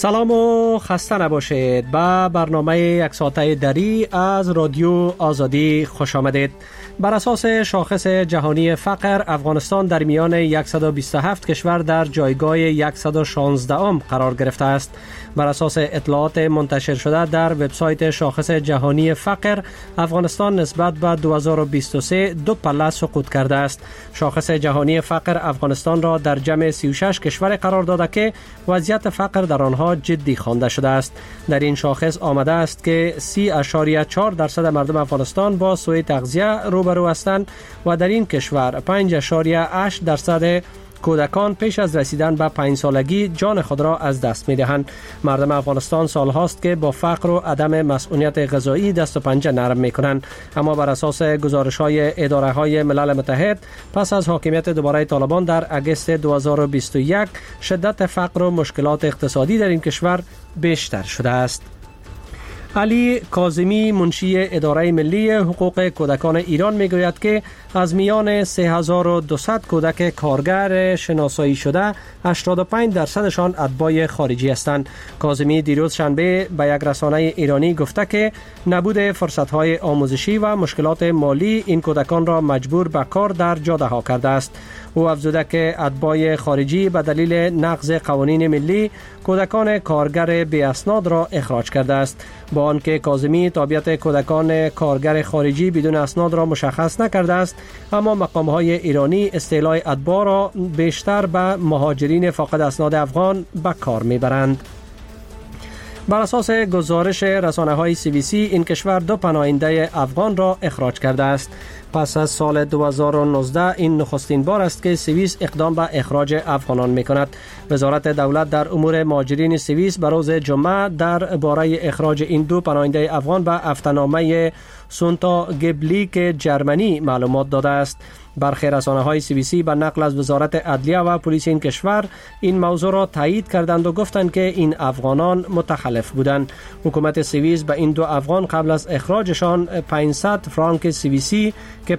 سلام و خسته نباشید. به برنامه یک ساعته دری از رادیو آزادی خوش آمدید. بر اساس شاخص جهانی فقر، افغانستان در میان 127 کشور در جایگاه 116ام قرار گرفته است. بر اساس اطلاعات منتشر شده در وبسایت شاخص جهانی فقر، افغانستان نسبت به 2023 دو پله سقوط کرده است. شاخص جهانی فقر افغانستان را در جمع 36 کشور قرار داده که وضعیت فقر در آنها جدی خوانده شده است. در این شاخص آمده است که 30.4% مردم افغانستان با سوء تغذیه روبرو هستند و در این کشور 5.8% کودکان پیش از رسیدن به 5 سالگی جان خود را از دست می دهند. مردم افغانستان سال هاست که با فقر و عدم مسئولیت غذایی دست و پنجه نرم می کنند، اما بر اساس گزارش های اداره های ملل متحد پس از حاکمیت دوباره طالبان در اگست 2021 شدت فقر و مشکلات اقتصادی در این کشور بیشتر شده است. علی کاظمی، منشی اداره ملی حقوق کودکان ایران میگوید که از میان 3200 کودک کارگر شناسایی شده 85%شان اتباع خارجی هستند. کاظمی دیروز شنبه به یک رسانه ایرانی گفته که نبود فرصت‌های آموزشی و مشکلات مالی این کودکان را مجبور به کار در جاده‌ها کرده است. او افزوده که اتباع خارجی به دلیل نقض قوانین ملی کودکان کارگر بی اسناد را اخراج کرده است. با آنکه کاظمی تابعیت کودکان کارگر خارجی بدون اسناد را مشخص نکرده است، اما مقام‌های ایرانی اصطلاح اتباع را بیشتر به مهاجرین فاقد اسناد افغان به کار میبرند. بر اساس گزارش رسانه‌های CBC این کشور دو پناهنده افغان را اخراج کرده است. پس از سال 2019 این نخستین بار است که سوئیس اقدام به اخراج افغانان می‌کند. وزارت دولت در امور مهاجرین سوئیس به روز جمعه درباره اخراج این دو پناهنده افغان به هفته‌نامه سونتا گبلیک جرمنی معلومات داده است. برخی رسانه‌های CBC به نقل از وزارت عدلیه و پلیس این کشور این موضوع را تایید کردند و گفتند که این افغانان متخلف بودند. حکومت سوئیس به این دو افغان قبل از اخراجشان 500 فرانک سوئیسی که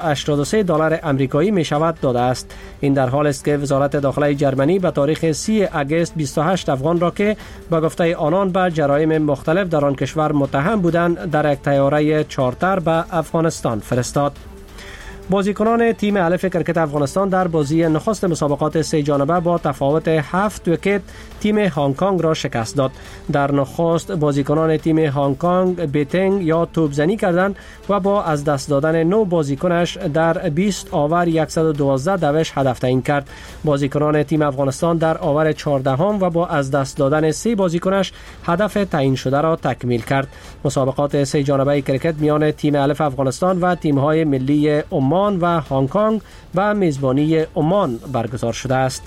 $583 آمریکایی می شود داده است. این در حال است که وزارت داخله جرمنی به تاریخ 30 اگست 28 افغان را که به گفته آنان به جرایم مختلف در آن کشور متهم بودند در یک طیاره چارتر به افغانستان فرستاد. بازیکنان تیم الف کرکت افغانستان در بازی نخست مسابقات سه جانبه با تفاوت 7 ویکت تیم هنگ کنگ را شکست داد. در نخست بازیکنان تیم هنگ کنگ بیتینگ یا توپزنی کردند و با از دست دادن 9 بازیکنش در 20 آور 112 دوش هدف تعیین کرد. بازیکنان تیم افغانستان در آور 14 و با از دست دادن 3 بازیکنش هدف تعیین شده را تکمیل کرد. مسابقات سه جانبه کرکت میان تیم الف افغانستان و تیم‌های ملی عمان و هنگ کنگ به میزبانی عمان برگزار شده است.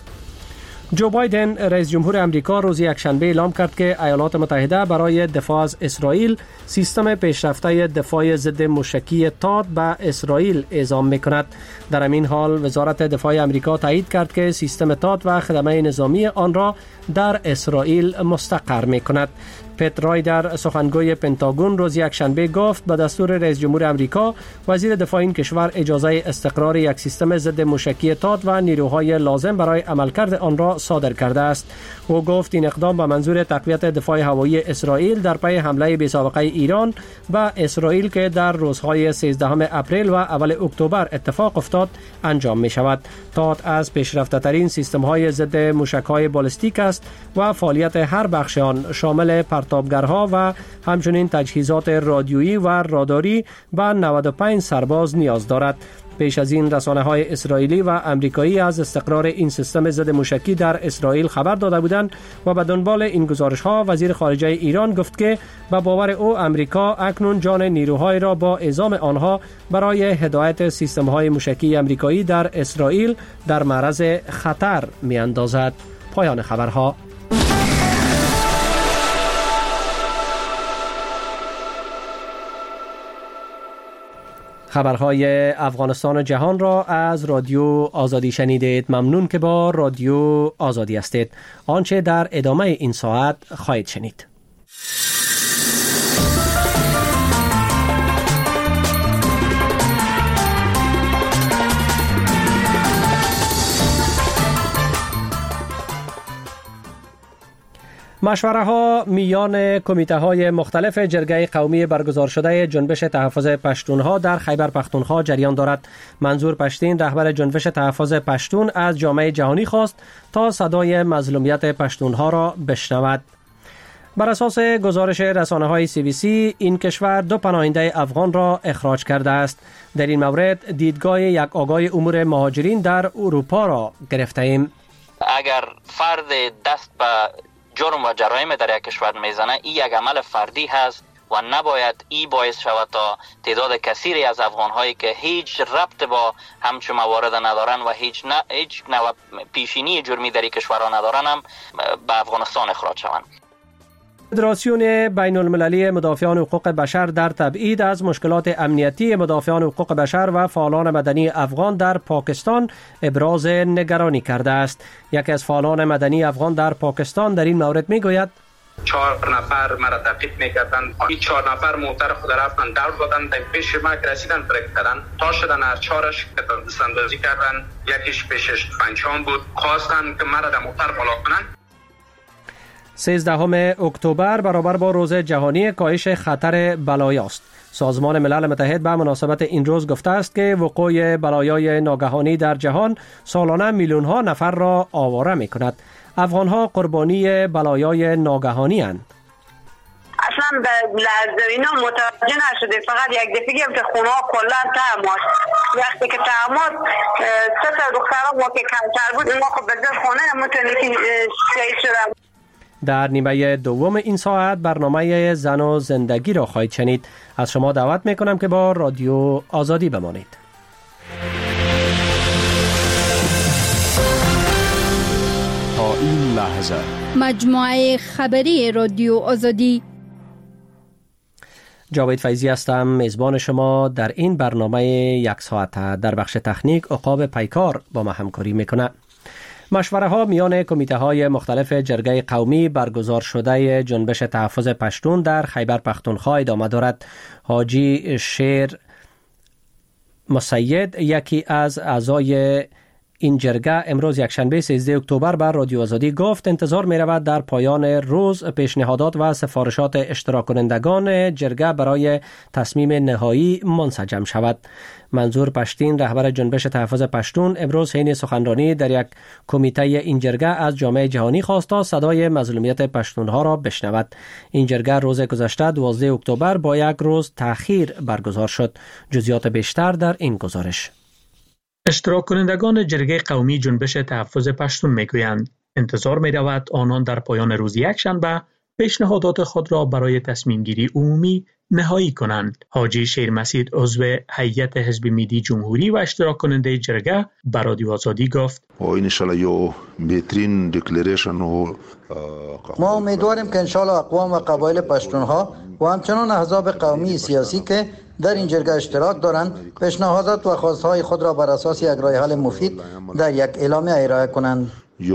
جو بایدن رئیس جمهور امریکا روز یکشنبه اعلام کرد که ایالات متحده برای دفاع از اسرائیل سیستم پیشرفته دفاع ضد موشکی تاد به اسرائیل اعزام می‌کند. در همین حال وزارت دفاع امریکا تایید کرد که سیستم تاد و خدمه نظامی آن را در اسرائیل مستقر می‌کند. پت رایدر سخنگوی پنتاگون روز یکشنبه گفت به دستور رئیس جمهور امریکا وزیر دفاع این کشور اجازه استقرار یک سیستم ضد موشکی تاد و نیروهای لازم برای عملکرد آن را صادر کرده است. او گفت این اقدام به منظور تقویت دفاع هوایی اسرائیل در پی حمله بی‌سابقه ایران به اسرائیل که در روزهای 13 اپریل و اول اکتبر اتفاق افتاد انجام می شود. تاد از پیشرفته ترین سیستم های ضد موشک‌های بالستیک است و فعالیت هر بخش آن شامل پرتابگرها و همچنین تجهیزات رادیویی و راداری به 95 سرباز نیاز دارد. پیش از این رسانه‌های اسرائیلی و آمریکایی از استقرار این سیستم ضد موشکی در اسرائیل خبر داده بودند و به دنبال این گزارش‌ها وزیر خارجه ایران گفت که به باور او آمریکا اکنون جان نیروهای را با اعزام آنها برای هدایت سیستم‌های موشکی آمریکایی در اسرائیل در معرض خطر می‌اندازد. پایان خبرها. خبرهای افغانستان و جهان را از رادیو آزادی شنیدید. ممنون که با رادیو آزادی هستید. آنچه در ادامه این ساعت خواهید شنید. مشوره ها میان کمیته های مختلف جرگه قومی برگزار شده جنبش تحفظ پشتونها در خیبر پختونخوا جریان دارد. منظور پشتین رهبر جنبش تحفظ پشتون از جامعه جهانی خواست تا صدای مظلومیت پشتونها را بشنود. بر اساس گزارش رسانه‌های CBC این کشور 2 پناهنده افغان را اخراج کرده است. در این مورد دیدگاه یک آگاه امور مهاجرین در اروپا را گرفته ایم. اگر فرد دست به جرم و جرایم در یک کشور میزنه، این یک عمل فردی هست و نباید ای باعث شود تا تعداد کثیری از افغان‌هایی که هیچ ربط با همچون موارد ندارن و هیچ نوع پیشینی جرمی در این کشورها ندارن هم به افغانستان اخراج شوند. فدراسیون بین المللی مدافعان حقوق بشر در تبعید از مشکلات امنیتی مدافعان حقوق بشر و فعالان مدنی افغان در پاکستان ابراز نگرانی کرده است. یکی از فعالان مدنی افغان در پاکستان در این مورد میگوید 4 نفر مرا تعقیب میکردن. این 4 نفر موتر خود رفتن دور دادن، در پیش ما رسیدن ترک کردن تا شدن هر 4ش که دستاندازی کردن. یکیش پیشش پنجم بود، خواستن که مرا در موتر بالا کنن. 13 اکتبر برابر با روز جهانی کاهش خطر بلایا است. سازمان ملل متحد به مناسبت این روز گفته است که وقوع بلایای ناگهانی در جهان سالانه میلیون ها نفر را آواره می کند. افغان ها قربانی بلایای ناگهانی اند. اصلا به لرزوینا متوجه نشده، فقط یک دفعه هم که خونه ها کلن تعماد. وقتی که تعماد 3 تا دخترها ما که کمتر بود ما خب بزن خونه نمتونی شهید شدم. در نیمه دوم این ساعت برنامه زن و زندگی را خواهید شنید. از شما دعوت میکنم که با رادیو آزادی بمانید. تا این لحظه مجموعه خبری رادیو آزادی. جاوید فیضی هستم، میزبان شما در این برنامه 1 ساعته. در بخش تکنیک عقاب پیکار با ما همکاری میکنه. مشوره ها میان کمیته های مختلف جرگه قومی برگزار شده جنبش تحفظ پشتون در خیبر پختونخوا ادامه دارد. حاجی شیر مسید یکی از اعضای این جرگه امروز یکشنبه 13 اکتبر بر رادیو آزادی گفت انتظار می رود در پایان روز پیشنهادات و سفارشات اشتراک کنندگان جرگه برای تصمیم نهایی منسجم شود. منظور پشتین رهبر جنبش تحفظ پشتون امروز حین سخنرانی در یک کمیته این جرگه از جامعه جهانی خواست تا صدای مظلومیت پشتونها را بشنود. این جرگه روز گذشته 12 اکتبر با یک روز تأخیر برگزار شد. جزئیات بیشتر در این گزارش. اشتراک کنندگان جرگه قومی جنبش تحفظ پشتون میگویند انتظار می رود آنان در پایان روز یکشنبه پیشنهادات خود را برای تصمیم گیری عمومی نهایی کنند. حاجی شیر مسید عضو هیئت حزب میلی جمهوری و اشتراک کننده جرگه بر رادیو آزادی گفت ما امیدواریم که انشالله اقوام و قبایل پشتونها و همچنان احزاب قومی سیاسی که در این جرگه اشتراک دارند پیشنهادات و خواستهای خود را بر اساس یک رای حل مفید در یک اعلامیه ارائه کنند.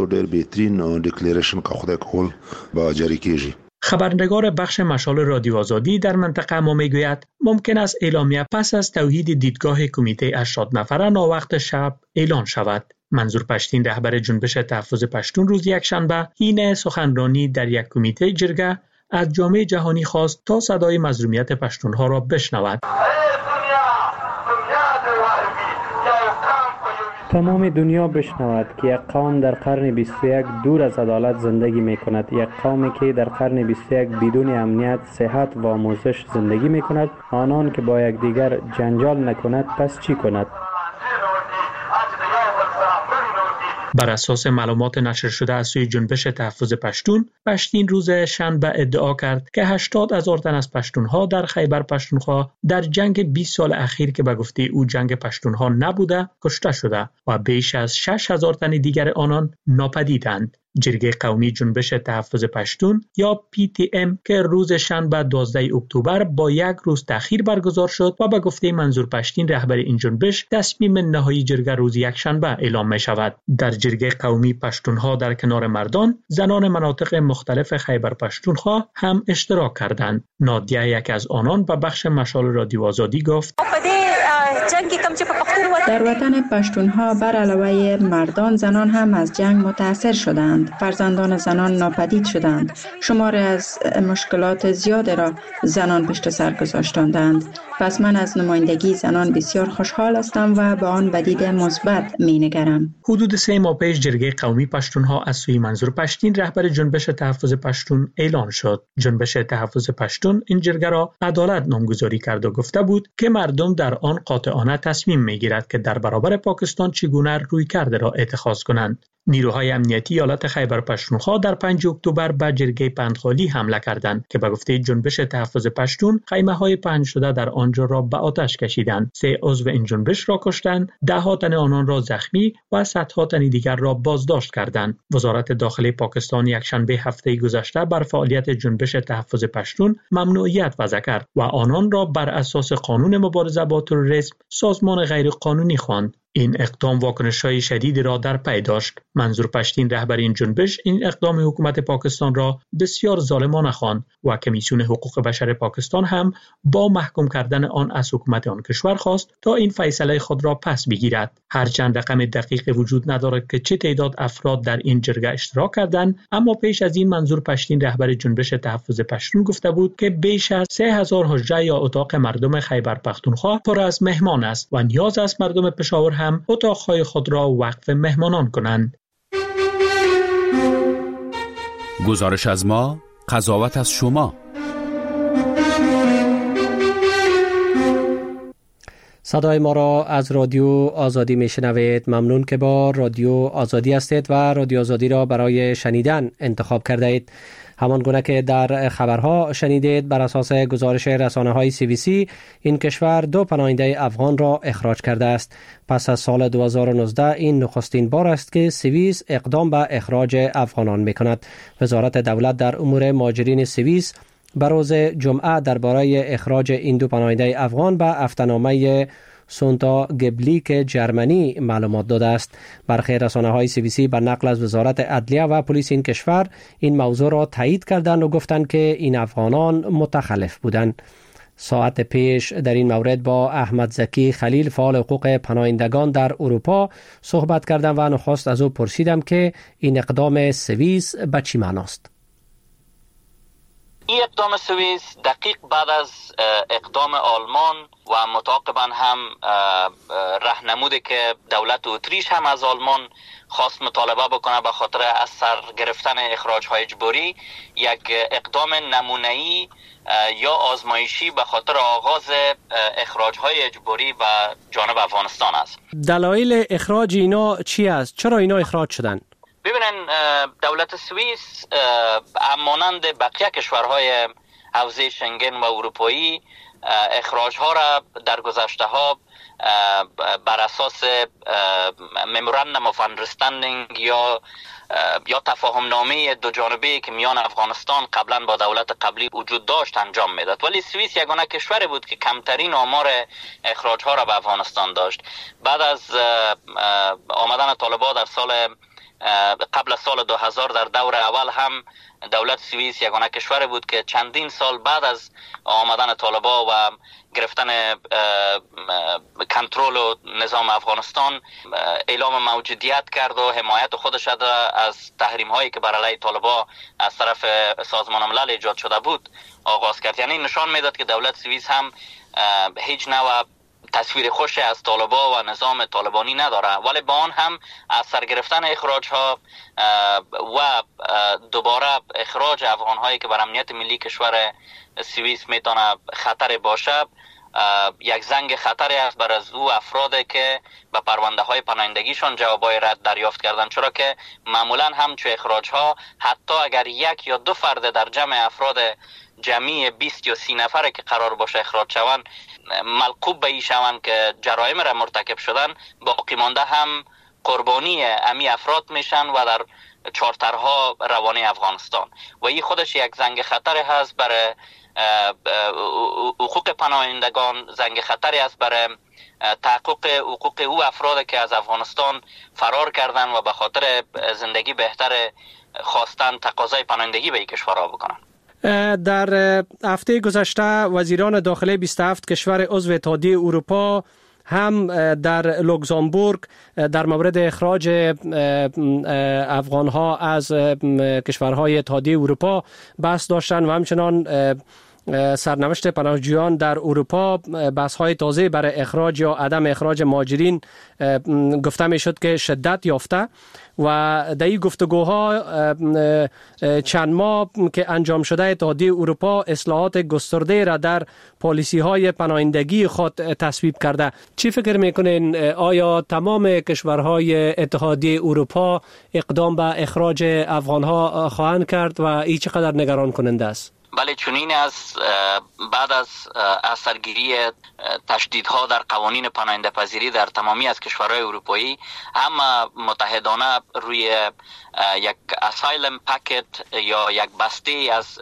خبرنگار بخش مشال رادیو آزادی در منطقه ما میگوید ممکن است اعلامیه پس از توحید دیدگاه کمیته 80 نفره ناوقت شب اعلان شود. منظور پشتین رهبر جنبش تحفظ پشتون روز یکشنبه حین سخنرانی در یک کمیته جرگه از جامعه جهانی خواست تا صدای مظلومیت پشتونها را بشنود. تمام دنیا بشنود که یک قوم در قرن 21 دور از عدالت زندگی می کند. یک قومی که در قرن 21 بدون امنیت، صحت و آموزش زندگی می کند. آنان که با یکدیگر جنجال نکند پس چی کند؟ بر اساس معلومات نشر شده از سوی جنبش تحفظ پشتون، پشتین روز شنبه ادعا کرد که 80,000 تن از پشتونها در خیبر پختونخوا در جنگ 20 سال اخیر که به گفته او جنگ پشتونها نبوده کشته شده و بیش از 6,000 تن دیگر آنان ناپدیدند. جرگه قومی جنبش تحفظ پشتون یا PTM که روز شنبه 12 اکتبر با یک روز تأخیر برگزار شد و به گفته منظور پشتین رهبر این جنبش تصمیم نهایی جرگه روز یکشنبه اعلام می شود. در جرگه قومی پشتونها در کنار مردان، زنان مناطق مختلف خیبر پختونخوا هم اشتراک کردند. نادیه یک از آنان به بخش مشال رادیو آزادی گفت در وطن پشتونها بر علاوه مردان، زنان هم از جنگ متاثر شدند. فرزندان زنان ناپدید شدند. شماری از مشکلات زیاد را زنان پشت سر گذاشتند. پس من از نمایندگی زنان بسیار خوشحال هستم و به آن به دید مثبت می‌نگرم. حدود 3 ماه پیش جرگه قومی پشتونها از سوی منظور پشتین رهبر جنبش تحفظ پشتون اعلان شد. جنبش تحفظ پشتون این جرگه را عدالت نامگذاری کرد و گفته بود که مردم در آن قاطعانه تصمیم می‌گیرد که در برابر پاکستان چگونه رویکرد را اتخاذ کنند. نیروهای امنیتی ایالت خیبر پشتونخوا در 5 اکتبر به جرگه پندخالی حمله کردند که به گفته جنبش تحفظ پشتون خیمه‌های پهن شده در آنجا را به آتش کشیدند. 3 عضو این جنبش را کشتند، 10 تن آنان را زخمی و صدها تن دیگر را بازداشت کردند. وزارت داخلی پاکستان یکشنبه هفته گذشته بر فعالیت جنبش تحفظ پشتون ممنوعیت وضع کرد و آنان را بر اساس قانون مبارزه با تروریسم سازمان غیر قانونی خواند. این اقدام واکنش‌های شدیدی را در پی داشت. منظور پشتین رهبر این جنبش این اقدام حکومت پاکستان را بسیار ظالمانه خواند و کمیسیون حقوق بشر پاکستان هم با محکوم کردن آن از حکومت آن کشور خواست تا این فیصله خود را پس بگیرد. هرچند رقم دقیق وجود ندارد که چه تعداد افراد در این جرگه اشتراک کردند، اما پیش از این منظور پشتین رهبر جنبش تحفظ پشتون گفته بود که بیش از 3000 حجره یا اتاق مردم خیبر پختونخوا پر از مهمان است و نیاز است مردم پشاور هم اتاقهای خود را وقف مهمانان کنند. گزارش از ما، قضاوت از شما. صدای ما را از رادیو آزادی میشنوید. ممنون که با رادیو آزادی هستید و رادیو آزادی را برای شنیدن انتخاب کرده اید. همان گونه که در خبرها شنیدید، بر اساس گزارش رسانه‌های CBC این کشور 2 پناهنده افغان را اخراج کرده است. پس از سال 2019 این نخستین بار است که سوئیس اقدام به اخراج افغانان می‌کند. وزارت دولت در امور مهاجرین سوئیس بر روز جمعه درباره اخراج این 2 پناهنده افغان به هفته‌نامه سونتا گبلیک جرمنی معلومات داده است. برخی رسانه‌های CBC به نقل از وزارت عدلیه و پلیس این کشور این موضوع را تایید کردند و گفتند که این افغانان متخلف بودند. ساعت پیش در این مورد با احمد زکی خلیل فعال حقوق پناهندگان در اروپا صحبت کردم و نخست از او پرسیدم که این اقدام سوئیس به چی معناست. این اقدام سوئیس دقیق بعد از اقدام آلمان و متعاقباً هم راهنمودی که دولت اتریش هم از آلمان خواست مطالبه بکنه به خاطر از سر گرفتن اخراج‌های اجباری، یک اقدام نمونه‌ای یا آزمایشی به خاطر آغاز اخراج‌های اجباری به جانب افغانستان است. دلایل اخراج اینا چی است؟ چرا اینا اخراج شدن؟ ببینن، دولت سوئیس همانند بقیه کشورهای حوزه شنگن و اروپایی اخراج‌ها را در گذشته‌ها بر اساس ممورندوم آف اندرستندینگ یا تفاهم نامه دو جانبه که میان افغانستان قبلا با دولت قبلی وجود داشت انجام میداد، ولی سوئیس یگانه کشوری بود که کمترین آمار اخراج‌ها را به افغانستان داشت. بعد از آمدن طالبان در قبل از سال 2000 در دور اول هم دولت سوئیس یگانه کشوری بود که چندین سال بعد از آمدن طالبان و گرفتن کنترل و نظام افغانستان اعلام موجودیت کرد و حمایت خودش از تحریم هایی که بر علیه طالبان از طرف سازمان ملل ایجاد شده بود آغاز کرد. یعنی نشان میداد که دولت سوئیس هم هیچ نوع تصویر خوشی از طالبان و نظام طالبانی نداره، ولی با آن هم از سر گرفتن اخراج ها و دوباره اخراج افغان هایی که بر امنیت ملی کشور سوئیس میتونه خطر باشه، یک زنگ خطری است بر از او افرادی که به پرونده های پناهندگیشان جوابای رد دریافت کردن، چرا که معمولا همچو اخراج ها حتی اگر 1 یا 2 فرد در جمع افراد جمعی 20 یا 30 نفره که قرار باشه اخراج شوند ملقوب به این شوند که جرایم را مرتکب شدن، باقی مانده هم قربانی امی افراد میشن و در چارترها روانه افغانستان و این خودش یک زنگ خطری هست برای حقوق پناهندگان، زنگ خطری است برای تحقق حقوق او افراد که از افغانستان فرار کردن و به خاطر زندگی بهتر خواستن تقاضای پناهندگی به این کشورها بکنن. در هفته گذشته وزیران داخلی 27 کشور عضو اتحادیه اروپا هم در لوکزامبورگ در مورد اخراج افغانها از کشورهای اتحادیه اروپا بحث داشتن و همچنان سرنوشت پناهجویان در اروپا، بحث‌های تازه برای اخراج یا عدم اخراج مهاجرین گفته میشد که شدت یافته و در این گفتگوها چند ماه که انجام شده اتحادیه اروپا اصلاحات گسترده را در پالیسی‌های پناهندگی خود تصویب کرده. چی فکر میکنین؟ آیا تمام کشورهای اتحادیه اروپا اقدام به اخراج افغانها خواهند کرد و این چقدر نگران کننده است؟ بله، چنین است. بعد از اثرگیری تشدیدها در قوانین پناهنده پذیری در تمامی از کشورهای اروپایی، هم متحدانه روی یک اسایلم پکت یا یک بسته از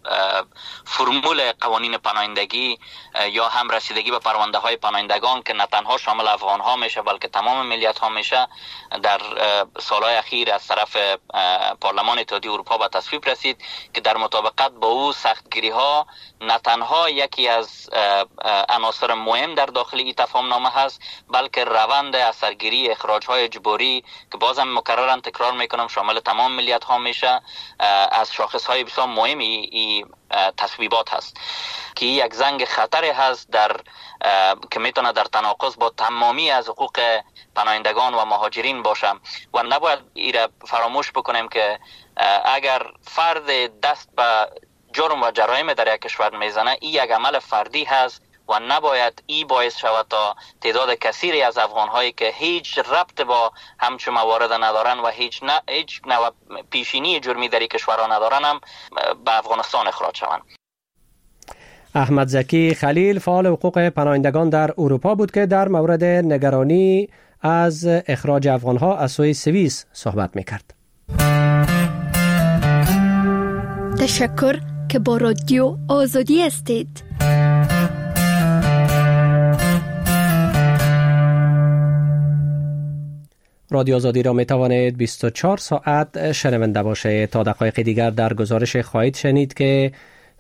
فرمول قوانین پناهندگی یا هم رسیدگی به پرونده های پناهندگان که نه تنها شامل افغان ها میشه بلکه تمام ملیت ها میشه، در سالهای اخیر از طرف پارلمان اتحادیه اروپا به تصویب رسید که در مطابقت با او سختگیری ها نه تنها یکی از عناصر مهم در داخل این تفاهم نامه هست، بلکه روند اثرگیری اخراج های اجباری که بازم مکررن تکرار میکنم شامل تمام ملیت ها میشه، از شاخص های بسیار مهمی این تصویبات هست که یک زنگ خطری هست که میتونه در تناقض با تمامی از حقوق پناهندگان و مهاجرین باشه و نباید ایره فراموش بکنیم که اگر فرد دست به جرم و جرایم در یک کشور میزنه، این یک عمل فردی هست و نباید ای باعث شود تا تعداد کثیری از افغان‌هایی که هیچ ربط با همچون موارد ندارن و هیچ نوع پیشینی جرمی در این کشورها ندارن هم به افغانستان اخراج شوند. احمد زکی خلیل، فعال حقوق پناهندگان در اروپا بود که در مورد نگرانی از اخراج افغان‌ها از سوی سوئیس صحبت می‌کرد. تشکر که با رادیو آزادی هستید. رادیو آزادی را می توانید 24 ساعت شنونده باشید. تا دقایق دیگر در گزارش خواهید شنید که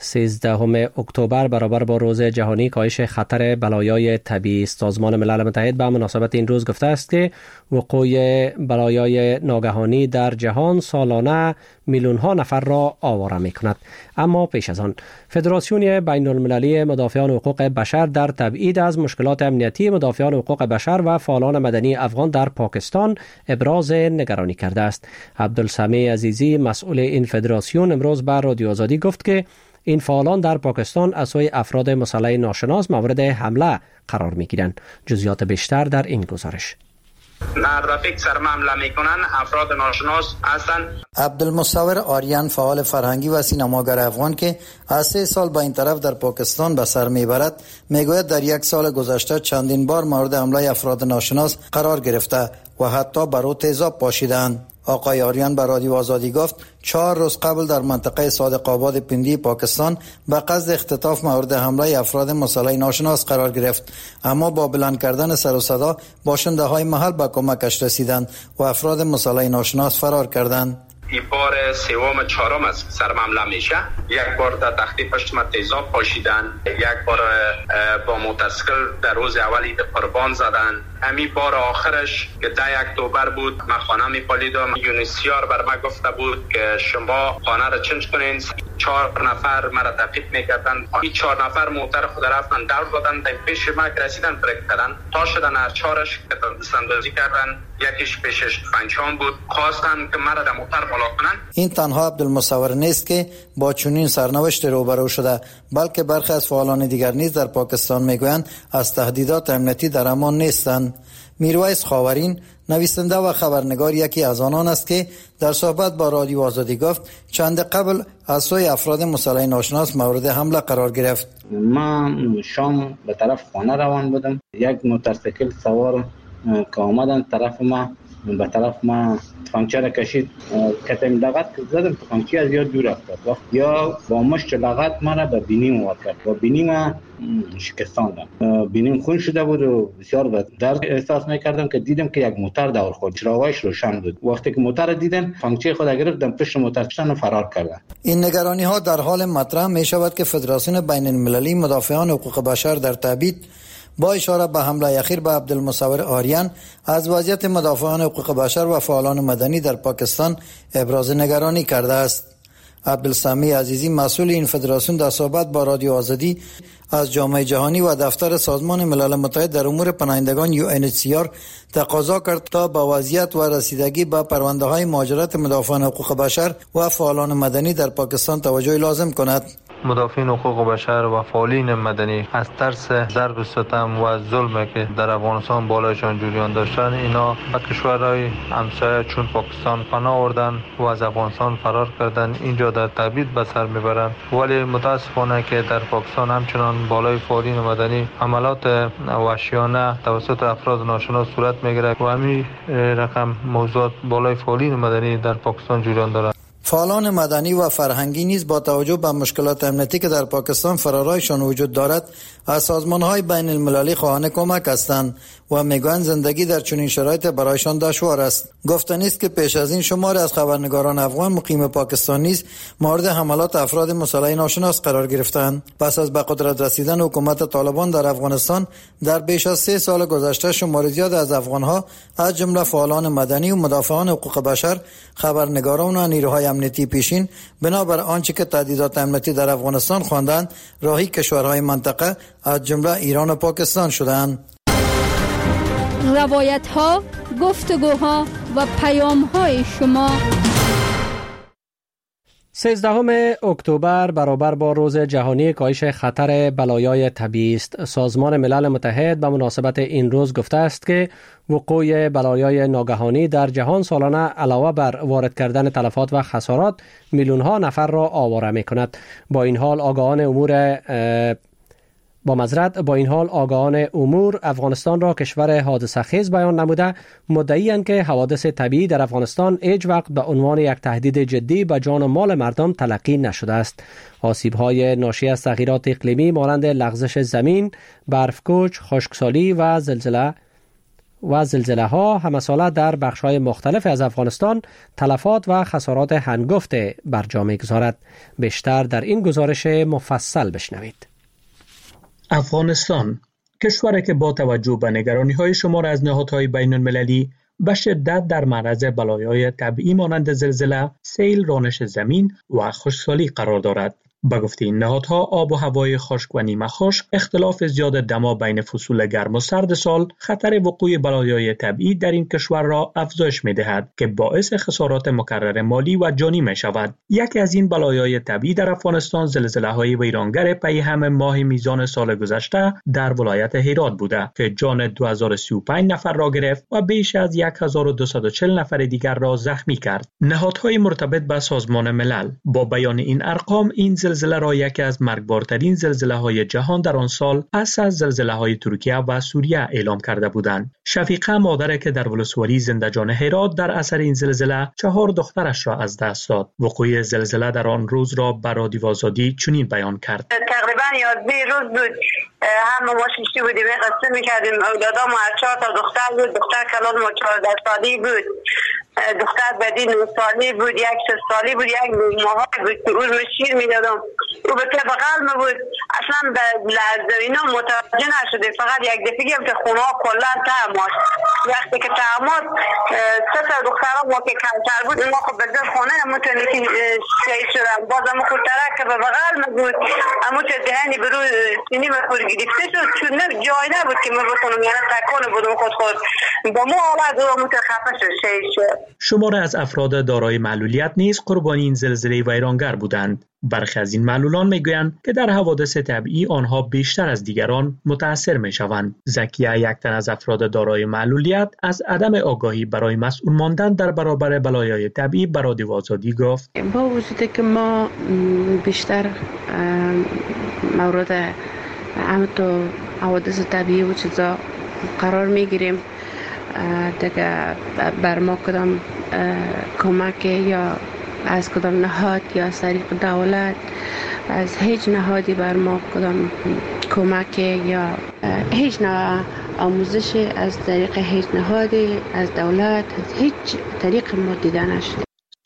13 اکتبر برابر با روز جهانی کاهش خطر بلایای طبیعی، سازمان ملل متحد به مناسبت این روز گفته است که وقوع بلایای ناگهانی در جهان سالانه میلیون ها نفر را آواره می کند. اما پیش از آن فدراسیون بین المللی مدافعان حقوق بشر در تبعید از مشکلات امنیتی مدافعان حقوق بشر و فعالان مدنی افغان در پاکستان ابراز نگرانی کرده است. عبدالسمیع عزیزی، مسئول این فدراسیون، امروز بر رادیو آزادی گفت که این فعالان در پاکستان از سوی افراد مسلح ناشناس مورد حمله قرار می‌گیرند. جزئیات بیشتر در این گزارش. رفیق سرم حمله میکنن افراد ناشناس هستند. عبدالمصور آریان، فعال فرهنگی و سینماگر افغان که از 3 سال به این طرف در پاکستان به سر میبرد، میگوید در 1 سال گذشته چندین بار مورد حمله افراد ناشناس قرار گرفته و حتی بر او تیزاب پاشیدند. آقای آریان به رادیو آزادی گفت 4 روز قبل در منطقه صادق آباد پندی پاکستان به قصد اختطاف مورد حمله افراد مسلح ناشناس قرار گرفت، اما با بلند کردن سر و صدا باشنده های محل به کمکش رسیدند و افراد مسلح ناشناس فرار کردند. این بار سوم چهارم از سرم حمله میشه. 1 بار در تختی پشتم تیزاب پاشیدن، 1 بار با موتورسیکل در روز اولی قربان زدن. همین بار آخرش که 10 اکتبر بود، من خانه میپالیدم، یونیسیار بر من گفته بود که شما خانه را چنج کنین. 4 نفر مرا تعقیب میکردن. این 4 نفر موتر خود رفتن دور دادن، در پیش من رسیدن بریک کردن، تا شدن هر 4ش که دستاندازی کردن. یکیش پیشش پنجام بود، خواستن که مرا در موتر بالا کنن. این تنها عبدالمصور نیست که با چنین سرنوشت روبرو شده، بلکه برخی از فعالان دیگر نیز در پاکستان میگویند از تهدیدات امنیتی در امان نیستند. میرویس خاورین، نویسنده و خبرنگار، یکی از آنان است که در صحبت با رادیو آزادی گفت چند قبل از سوی افراد مسلح ناشناس مورد حمله قرار گرفت. من شام به طرف خانه روان بودم، 1 موتورسیکل سوار که آمدن به طرف ما تفنگچه را کشید، کتم لغت زدم، تفنگچه از یاد دور افتاد، یا با مشت لغت ما را به بینیم وارد کرد و بینیم شکستاندم. بینیم خون شده بود و بسیار درد احساس میکردم که دیدم که 1 موتر دور خورد، چراغایش روشن بود. وقتی که موتر دیدن، تفنگچه خود گرفتم، پشت موتر کشیدن و فرار کردن. این نگرانی ها در حال مطرح می شود که فدراسیون بین المللی مدافعان حقوق بشر در تبعید با اشاره به حمله اخیر به عبدالمصور آریان از وضعیت مدافعان حقوق بشر و فعالان مدنی در پاکستان ابراز نگرانی کرده است. عبدالسمی عزیزی مسئول این فدراسیون در صحبت با رادیو آزادی از جامعه جهانی و دفتر سازمان ملل متحد در امور پناهندگان UNHCR تقاضا کرد تا با وضعیت و رسیدگی به پرونده‌های مهاجرت مدافعان حقوق بشر و فعالان مدنی در پاکستان توجه لازم کند. مدافعین حقوق بشر و فعالین مدنی از ترس ضرب و ستم و ظلمی که در افغانستان بالایشان جریان داشتن، اینا به کشورهای همسایه چون پاکستان پناه آوردن و از افغانستان فرار کردن، اینجا در تبعید به سر میبرند. ولی متاسفانه که در پاکستان همچنان بالای فعالین مدنی عملات وحشیانه توسط افراد ناشناس صورت میگیره و همین رقم موضوعات بالای فعالین مدنی در پاکستان جریان دارد. فعالان مدنی و فرهنگی نیز با توجه به مشکلات امنیتی که در پاکستان فرارایشان وجود دارد از سازمان‌های بین المللی خواهان کمک هستند و میگویند زندگی در چنین شرایط برایشان دشوار است. گفتنی است که پیش از این شماری از خبرنگاران افغان مقیم پاکستان نیز مورد حملات افراد مسلح ناشناس قرار گرفتند. پس از به قدرت رسیدن حکومت طالبان در افغانستان در بیش از 3 سال گذشته شمار زیاد از افغان‌ها از جمله فعالان مدنی و مدافعان حقوق بشر، خبرنگاران و نیروهای امنیتی پیشین بنابر آنچه که تهدیدات امنیتی در افغانستان خواندند راهی کشورهای منطقه از جمله ایران و پاکستان شدند. روایت‌ها، گفتگوها و پیام‌های شما. 13 اکتبر برابر با روز جهانی کاهش خطر بلایای طبیعی است. سازمان ملل متحد به مناسبت این روز گفته است که وقوع بلایای ناگهانی در جهان سالانه علاوه بر وارد کردن تلفات و خسارات میلیون‌ها نفر را آواره می‌کند. با این حال آگاهان امور افغانستان را کشور حادثه خیز بیان نموده مدعی‌اند که حوادث طبیعی در افغانستان هیچ وقت به عنوان یک تهدید جدی به جان و مال مردم تلقی نشده است. آسیب‌های ناشی از تغییرات اقلیمی مانند لغزش زمین، برفکوچ، خشکسالی و زلزله ها همساله در بخش‌های مختلف از افغانستان تلفات و خسارات هنگفت بر جا می‌گذارد. بیشتر در این گزارش مفصل بشنوید. افغانستان کشوری که با توجه به نگرانی‌های شمار از نهادهای بین‌المللی به شدت در معرض بلایای طبیعی مانند زلزله، سیل، رانش زمین و خشکسالی قرار دارد. به گفته این نهادها، آب و هوای خشک و نیمه خشک، اختلاف زیاد دما بین فصول گرم و سرد سال، خطر وقوع بلایای طبیعی در این کشور را افزایش می‌دهد که باعث خسارات مکرر مالی و جانی می‌شود. یکی از این بلایای طبیعی در افغانستان زلزله‌های ویرانگر پیهم ماه میزان سال گذشته در ولایت هرات بوده که جان 2035 نفر را گرفت و بیش از 1240 نفر دیگر را زخمی کرد. نهادهای مرتبط به سازمان ملل با بیان این ارقام این زلزله را یکی از مرگبارترین زلزله‌های جهان در آن سال پس از زلزله‌های ترکیه و سوریه اعلام کرده بودند. شفیقه مادری که در ولسوالی زندجان هرات در اثر این زلزله 4 دخترش را از دست داد. وقوع زلزله در آن روز را بر رادیو آزادی چنین بیان کرد: تقریبا 11 روز بود هم ما شیشتی بودیم قصه میکردیم. اولادام 4 تا دختر بود. دختر کلان ما 14 سالی بود، دختر بدی 9 سالی بود، یک 3 سالی بود، یک ماهی بود که اون شیر میدادم. او به طب قلم بود. اصلا به لحظه اینا متوجه نشده. فقط یک دفعه هم که خونه ها کلا تعماد. وقتی که تعماد 3 تا دخترها ما که کمتر بود ما خب به در خونه همونطوری که شهید شدن. باز همون خودترک که به بغل بود همونطور دهنی برو سینی بخور گرفته شد چون جای نبود که ما بکنم، یعنی تکانه بودم خود با ما آمد و همونطور خفه شد شهید شد. شمار از افراد دارای معلولیت نیز قربانی این زلزله ویرانگر بودند. برخی از این معلولان میگویند که در حوادث طبیعی آنها بیشتر از دیگران متاثر میشوند. زکیه، یک تن از افراد دارای معلولیت، از عدم آگاهی برای مسئول ماندن در برابر بلایای طبیعی به رادیو آزادی گفت: با وجودی که ما بیشتر مورد حوادث طبیعی و چیزا قرار میگیریم، دیگه بر ما کدام کمک یا از کدام نهاد یا از طریق دولت از هیچ نهادی بر ما کدام کمک یا هیچ نوع آموزش از طریق هیچ نهادی از دولت از هیچ طریق ما دیده نشده.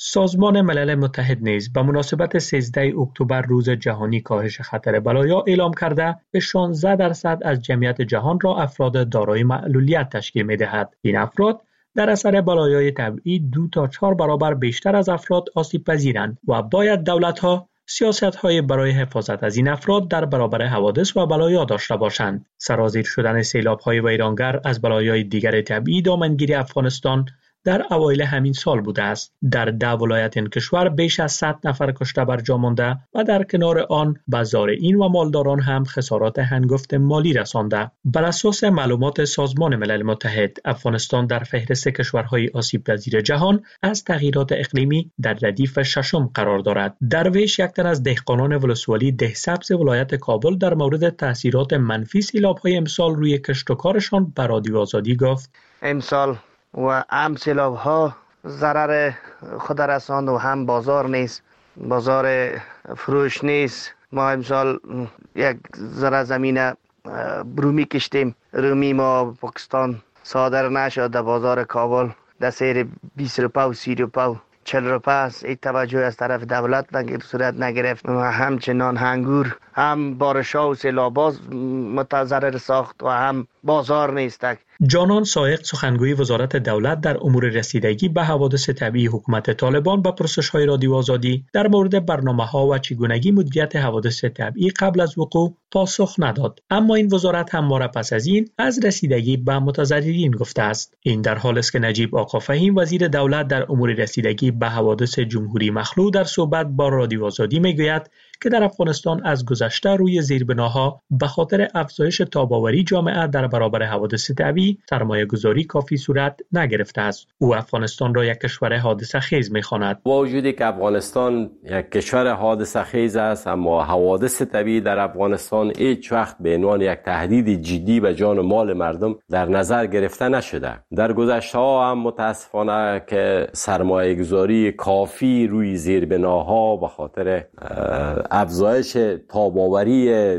سازمان ملل متحد نیز به مناسبت 13 اکتبر روز جهانی کاهش خطر بلایا اعلام کرده به 16% از جمعیت جهان را افراد دارای معلولیت تشکیل می‌دهد. این افراد در اثر بلایای طبیعی 2 تا 4 برابر بیشتر از افراد آسیب پذیرند و باید دولت‌ها سیاست‌های برای حفاظت از این افراد در برابر حوادث و بلایا داشته باشند. سرازیر شدن سیلاب‌های ویرانگر از بلایای دیگر طبیعی دامنگیری افغانستان در اوایل همین سال بوده است. در 10 ولایت این کشور بیش از 100 نفر کشته بر جا مانده و در کنار آن به زارعین و مالداران هم خسارات هنگفت مالی رسانده. بر اساس معلومات سازمان ملل متحد، افغانستان در فهرست کشورهای آسیب پذیر جهان از تغییرات اقلیمی در ردیف ششم قرار دارد. درویش، یک تن از دهقانان ولسوالی دهسبز ولایت کابل، در مورد تاثیرات منفی سیلاب‌های امسال روی کشت و کارشان به رادیو آزادی گفت: امسال و هم سیلاب ها ضرر خود رساند و هم بازار نیست، بازار فروش نیست. ما امسال یک ذره زمین رومی کشتیم، رومی ما پاکستان صادر نشد در بازار کابل در سیر 20 روپا و 30 روپا و 40 روپا است. این توجه از طرف دولت صورت نگرفت و همچنان هنگور هم بارشا و سیلاباز متضرر ساخت و هم بازار نیست. جانان سایق، سخنگوی وزارت دولت در امور رسیدگی به حوادث طبیعی حکومت طالبان، به پرسش‌های رادیو آزادی در مورد برنامه‌ها و چگونگی مدیریت حوادث طبیعی قبل از وقوع پاسخ نداد. اما این وزارت هم مارا پس از این از رسیدگی به متضررین گفته است. این در حالی است که نجیب آقا فهیم، وزیر دولت در امور رسیدگی به حوادث جمهوری مخلوع، در صحبت با رادیو آزادی میگوید که در افغانستان از گذشته روی زیربناها به خاطر افزایش تاب‌آوری جامعه در برابر حوادث طبیعی سرمایه‌گذاری کافی صورت نگرفته است. او افغانستان را یک کشور حادثه خیز می‌خواند. با وجودی که افغانستان یک کشور حادثه خیز است، اما حوادث طبیعی در افغانستان هیچ وقت به عنوان یک تهدید جدی به جان و مال مردم در نظر گرفته نشده. در گذشته‌ها هم متاسفانه که سرمایه‌گذاری کافی روی زیربناها به خاطر افزایش تاب‌آوری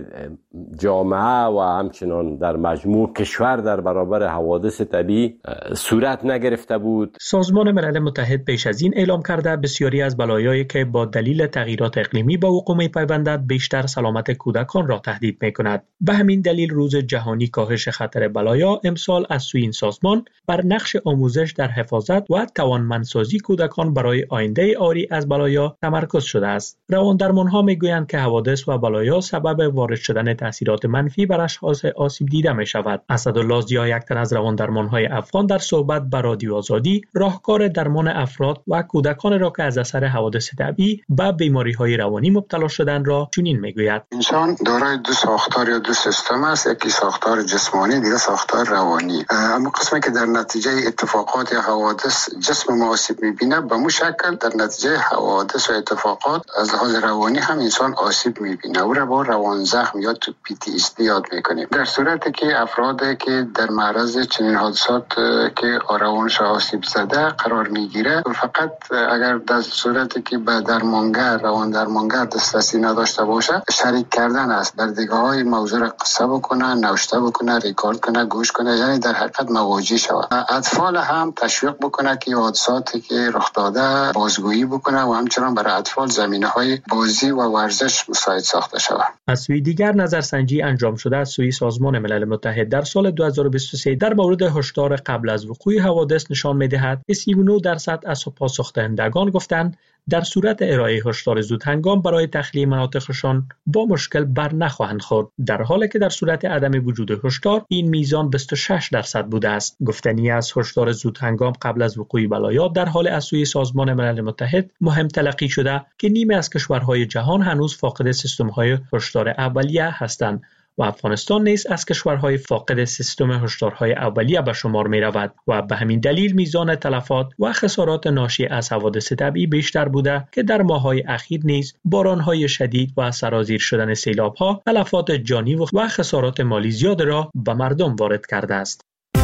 جامعه و همچنان در مجموع کشور در برابر حوادث طبیعی صورت نگرفته بود. سازمان ملل متحد پیش از این اعلام کرده بسیاری از بلایایی که با دلیل تغییرات اقلیمی به وقوع می‌پیوندد بیشتر سلامت کودکان را تهدید می‌کند. به همین دلیل روز جهانی کاهش خطر بلایا امسال از سوی این سازمان بر نقش آموزش در حفاظت و توانمندسازی کودکان برای آینده عاری از بلایا تمرکز شده است. رواندرمان‌ها می‌گویند که حوادث و بلایا سبب وارد شدن تاثیرات منفی بر اشخاص آسیب دیده می‌شود. اسدالله ضیا، یک تن از رواندرمان‌های افغان، در صحبت با رادیو آزادی راهکار درمان افراد و کودکان را که از اثر حوادث طبیعی به بیماری‌های روانی مبتلا شدند را چنین می‌گوید: انسان دارای دو ساختار یا دو سیستم است، یکی ساختار جسمانی، دیگر ساختار روانی. اما قسمی که در نتیجه اتفاقات یا حوادث جسم ما آسیب می‌بینه، به مو شکل در نتیجه حوادث و اتفاقات از لحاظ روانی هم انسان آسیب می‌بینه. او را با روان زخم یا تو PTSD یاد می‌کنیم. در صورتی که افرادی که در معرض چنین حادثات که روانش آسیب زده قرار میگیره، فقط اگر در صورتی که به روان درمانگر دسترسی نداشته باشه، شریک کردن است، در دیگه‌های موضوع را قصه بکنه، نوشته بکنه، ریکارد کنه، گوش کنه، یعنی در حقیقت مواجه شود. اطفال هم تشویق بکنه که حادثاتی که رخ داده بازگویی بکنه و همچنان برای اطفال زمینه‌های بازی و ورزش مساعد ساخته شود. از سوی دیگر نظرسنجی انجام شده از سوی سازمان ملل متحد در سال 2023 در مورد هشدار قبل از وقوع حوادث نشان می‌دهد که 39% از پاسخ‌دهندگان گفتند در صورت ارائه هشدار زود هنگام برای تخلیه مناطقشان با مشکل بر نخواهند خورد، در حالی که در صورت عدم وجود هشدار این میزان 26% بوده است. گفتنی از هشدار زود هنگام قبل از وقوع بلایا در حال از سوی سازمان ملل متحد مهم تلقی شده که نیمه از کشورهای جهان هنوز فاقد سیستم‌های هشدار اولیه هستند و افغانستان نیز از کشورهای فاقد سیستم هشدارهای اولیه به شمار می رود و به همین دلیل میزان تلفات و خسارات ناشی از حوادث طبیعی بیشتر بوده که در ماه‌های اخیر نیز بارانهای شدید و سرازیر شدن سیلاب‌ها تلفات جانی و خسارات مالی زیاد را به مردم وارد کرده است.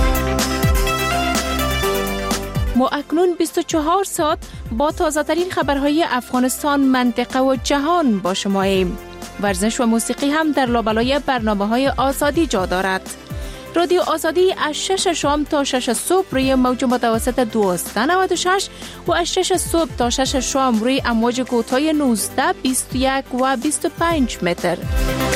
ما اکنون 24 ساعت با تازه‌ترین خبرهای افغانستان، منطقه و جهان با شماییم. ورزش و موسیقی هم در لابلای برنامه‌های آزادی جا دارد. رادیو آزادی از 6 شام تا 6 صبح روی موج متوسط 1296 و از 6 صبح تا 6 شام روی امواج کوتاه 19، 21 و 25 متر.